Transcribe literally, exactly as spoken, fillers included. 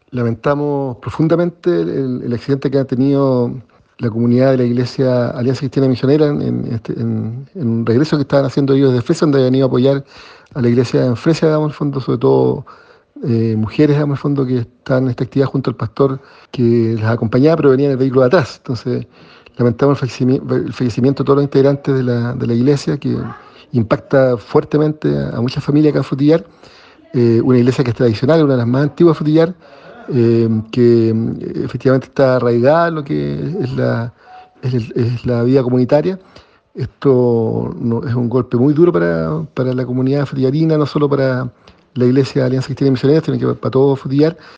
Lamentamos profundamente el, el accidente que ha tenido la comunidad de la Iglesia Alianza Cristiana Misionera en, en este- en- en un regreso que estaban haciendo ellos de Fresia, donde habían ido a apoyar a la iglesia en Fresia, digamos, en el fondo, sobre todo eh, mujeres, digamos, en el fondo, que están en esta actividad junto al pastor que las acompañaba, pero venía en el vehículo de atrás. Entonces, lamentamos el fallecimiento, el fallecimiento de todos los integrantes de la, de la iglesia, que impacta fuertemente a, a muchas familias acá en Frutillar, eh, una iglesia que es tradicional, una de las más antiguas de Frutillar, eh, que eh, efectivamente está arraigada en lo que es la, es, el- es la vida comunitaria. Esto no- es un golpe muy duro para, para la comunidad frutillarina, no solo para la iglesia Alianza Cristiana y Misionera, sino que para todo Frutillar.